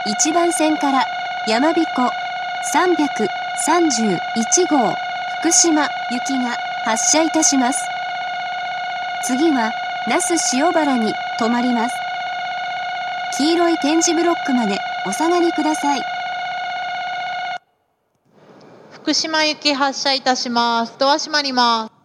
1番線から山彦331号福島行きが発車いたします。次は那須塩原に停まります。黄色い点字ブロックまでお下がりください。 福島行き発車いたします。ドア閉まります。